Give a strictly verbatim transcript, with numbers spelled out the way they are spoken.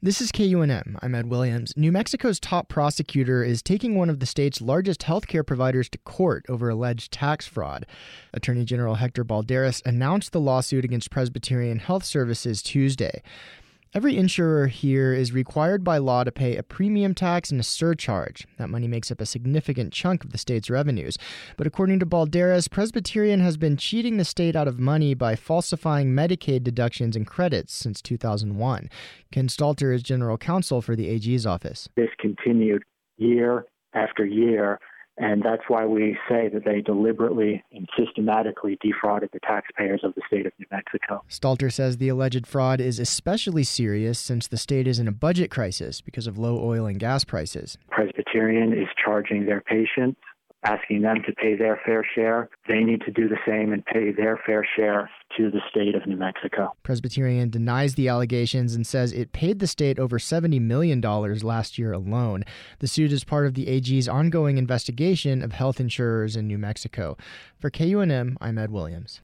This is K U N M. I'm Ed Williams. New Mexico's top prosecutor is taking one of the state's largest healthcare providers to court over alleged tax fraud. Attorney General Hector Balderas announced the lawsuit against Presbyterian Health Services Tuesday. Every insurer here is required by law to pay a premium tax and a surcharge. That money makes up a significant chunk of the state's revenues. But according to Balderas, Presbyterian has been cheating the state out of money by falsifying Medicaid deductions and credits since two thousand one. Ken Stalter is general counsel for the A G's office. This continued year after year, and that's why we say that they deliberately and systematically defrauded the taxpayers of the state of New Mexico. Stalter says the alleged fraud is especially serious since the state is in a budget crisis because of low oil and gas prices. Presbyterian is charging their patients, asking them to pay their fair share. They need to do the same and pay their fair share to the state of New Mexico. Presbyterian denies the allegations and says it paid the state over seventy million dollars last year alone. The suit is part of the A G's ongoing investigation of health insurers in New Mexico. For K U N M, I'm Ed Williams.